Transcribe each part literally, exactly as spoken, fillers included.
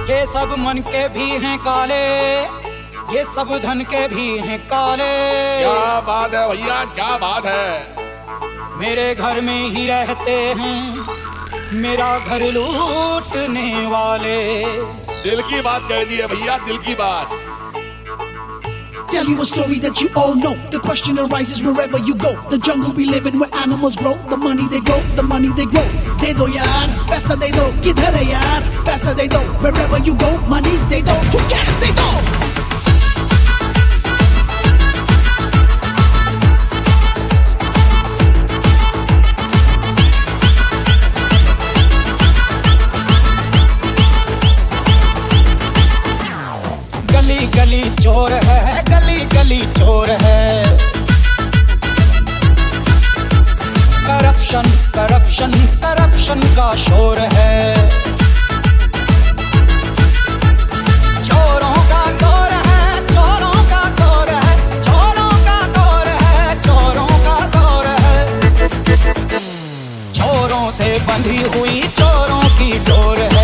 ये सब मन के भी हैं काले, ये सब धन के भी हैं काले। क्या बात है भैया, क्या बात है। मेरे घर में ही रहते हैं मेरा घर लूटने वाले। दिल की बात कह दी है भैया, दिल की बात। Tell you a story that you all know. The question arises wherever you go. The jungle we live in, where animals grow. The money they grow, the money they grow. De do yaar, paisa de do. Kidhar hai yaar, paisa de do. Wherever you go, money's they do. Who cares they do? गली गली चोर है, गली गली चोर है। Corruption corruption corruption का शोर है। चोरों का दौर है, चोरों का दौर है, चोरों का दौर है, चोरों का दौर है। चोरों से बंधी हुई चोरों की डोर है।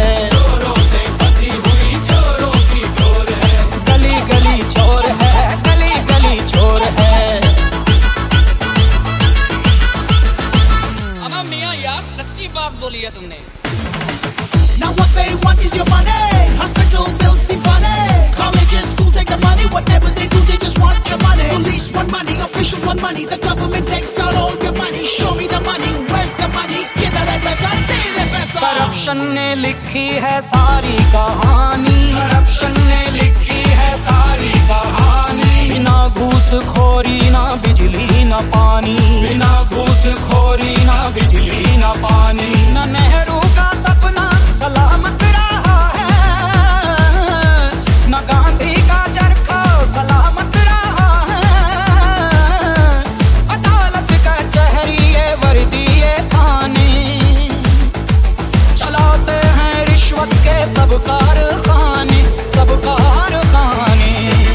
सच्ची बात बोली है तुमने। Now what they want is your money. Hospital bills seem funny. Colleges, school take the money. Whatever they do, they just want your money. Police want money, officials want money. The government takes out all your money. Show me the money, where's the money? Kidhar hai paisa, tere paisa. Corruption ने लिखी है सारी कहानी। Corruption ने लिखी है सारी कहानी। बिना घूसखोरी ना बिजली ना पानी। बिना घूसखोरी ना बिजली ना पानी। न नेहरू का सपना सलामत रहा है, न गांधी का चरखा सलामत रहा है। अदालत का चहरिए वर्दिए थाने, चलाते हैं रिश्वत के सब कारखाने, सब कारखाने।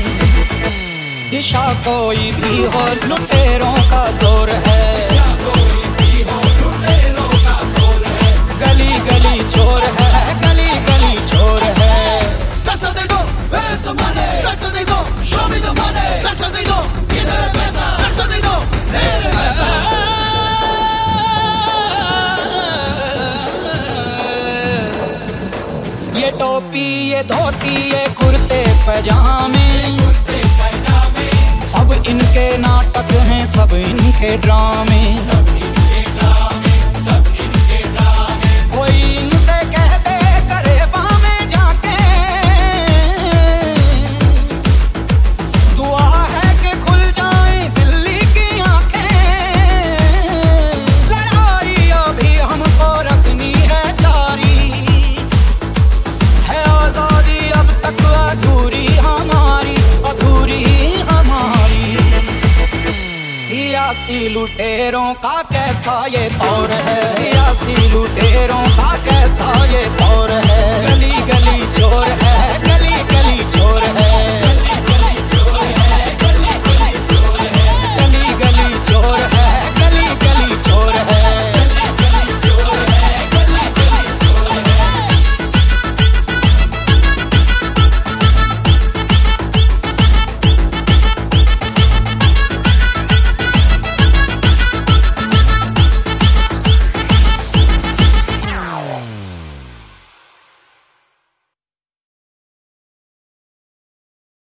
दिशा कोई भी हो लुटेरों का जोर है। गली गली चोर है, गली गली चोर है। Paisa de do, where's the money? Paisa de do, show me the money. Paisa de do, kidhar hai paisa. Paisa de do, tere paisa. ये टोपी ये धोती ये कुर्ते पैजामे, सब इनके नाटक हैं, सब इनके ड्रामे। कोई इनसे कह दे करेबा में जाके, दुआ है कि खुल जाए दिल्ली की आंखें। लड़ाई अभी हमको रखनी है जारी, है आजादी अब तक अधूरी हमारी, अधूरी हमारी। सियासी लुटेरों का कैसा ये दौर है, सियासी लुटेरों का कैसा ये दौर